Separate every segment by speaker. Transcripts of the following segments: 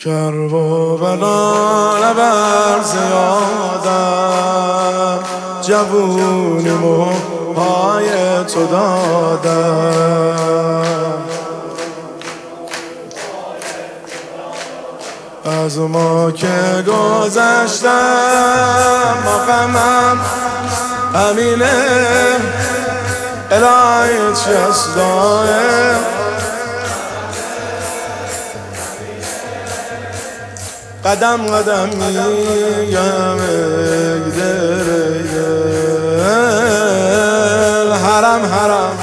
Speaker 1: کرب و بلا نبر زیادم، جوونیم و پای تو دادم. از ما که گذشتم با غمم همینه، الهی چست دایم قدم قدم میگم ای دل حرم حرم.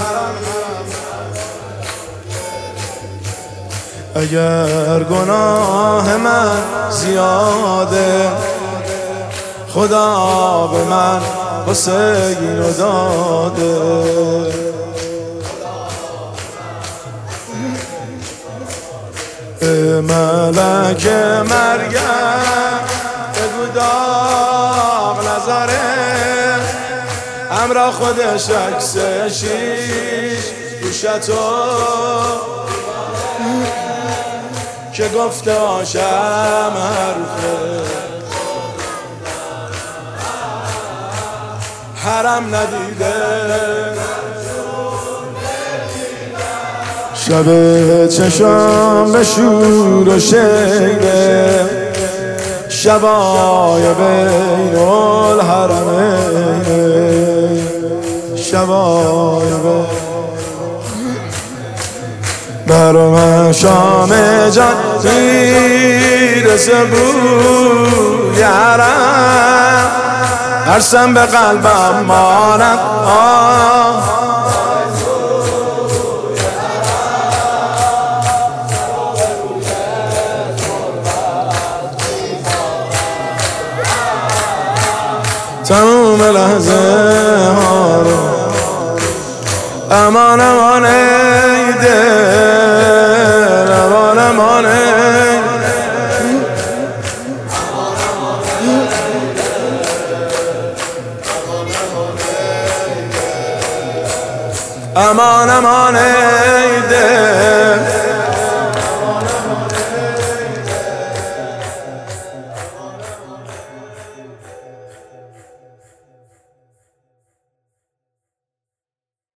Speaker 1: اگر گناه من زیاده، خدا به من واسه اینو داده. ملک مریم بگو داغ نذاره، همراه خودش عکس شیش گوشتو که گفته آشم حرفه حرم ندیده. شب چشم به شور و شیده، شبای بین الحرمین، شبای بین بر من شام جان میرسه بوی حرم، ترسم به قلبم ماند تموم لحظه ها رو. امان امان ای دل، امان امان ای امان امان ای دل.